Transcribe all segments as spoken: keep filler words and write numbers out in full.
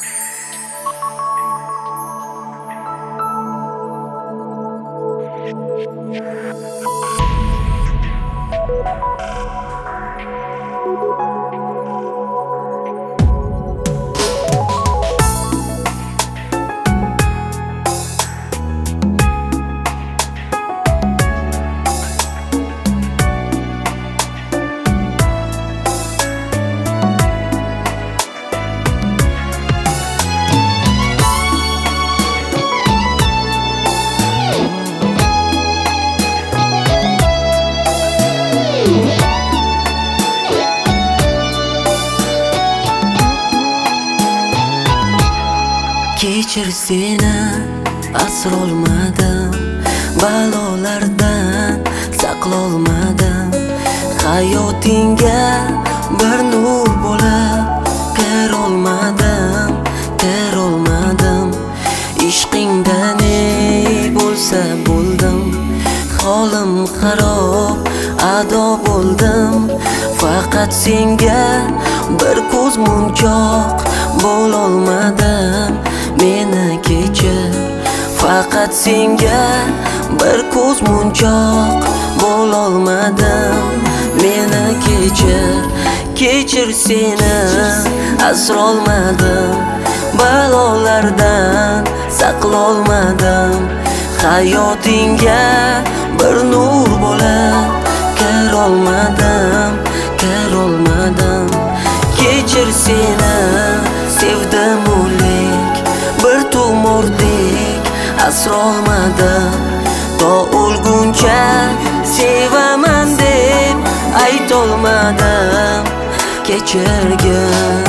Kechir seni asrolmadim, balolardan saqlolmadim. Hayotingga bir nur bo'lib kirolmadim, kirolmadim. Ishqingda ne bo'lsa bo'ldim, holim xarob ado bo'ldim. Faqat senga bir ko'z munchoq bo'lolmadim. Meni kechir, faqat senga bir ko'z munchoq bo'lolmadim. Meni kechir, kechir seni asrolmadim, balolardan saqlolmadim. Hayotingga bir nur bo'lib kirolmadim, kirolmadim. Kechir seni sevdim o'lik, bir tumordek asrolmadim. To o'lguncha sevaman deb aytolmadim. Kechirgin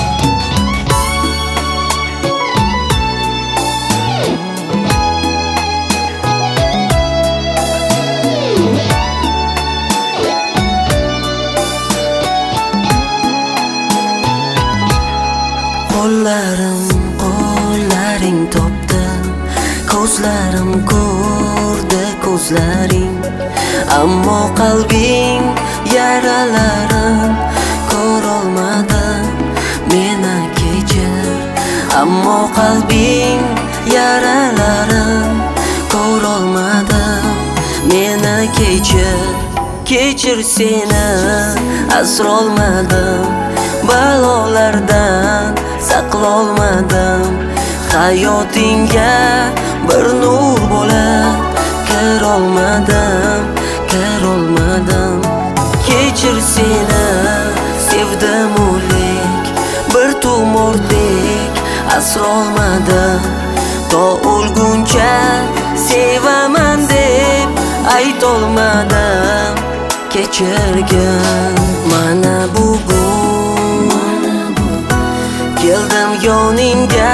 qo'llarim qo'llaring topdi, ko'zlarim ko'rdi ko'zlaring. Ammo qalbing yaralarim ko'rolmadi. Meni kechir, ammo qalbing yaralarim ko'rolmadi. Meni kechir, kechir seni asrolmadim, balolardan saqlolmadim. Hayotingga bir nur bo'lib kirolmadim, kirolmadim. Kechir seni sevdim o'lik, bir tumordek asrolmadim. To o'lguncha sevaman deb aytolmadim. Kechirgin mana bugun keldim yoningga,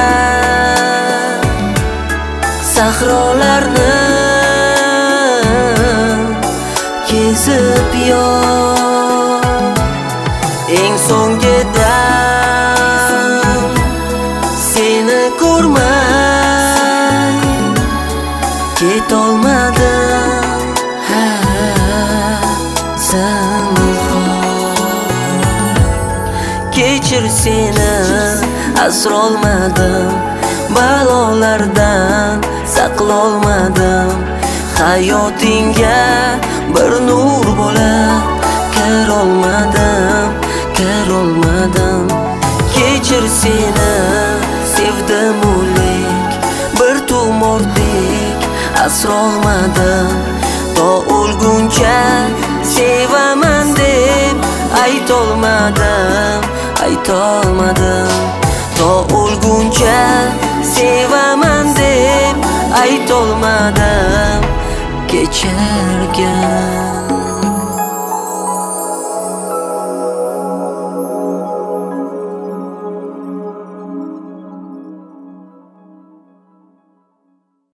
sahrolarni kezib yor. Eng so'nggi dam seni ko'rmay ketolmadim. Ha, kechir seni asrolmadim, balolardan saqlolmadim. Hayotingga bir nur bo'lib kirolmadim, kirolmadim. Kechir seni sevdim o'lik, bir tumordek asrolmadim. To o'lguncha sevaman deb aytolmadim, aytolmadim. To o'lguncha sevaman deb aytolmadim. Kechirgin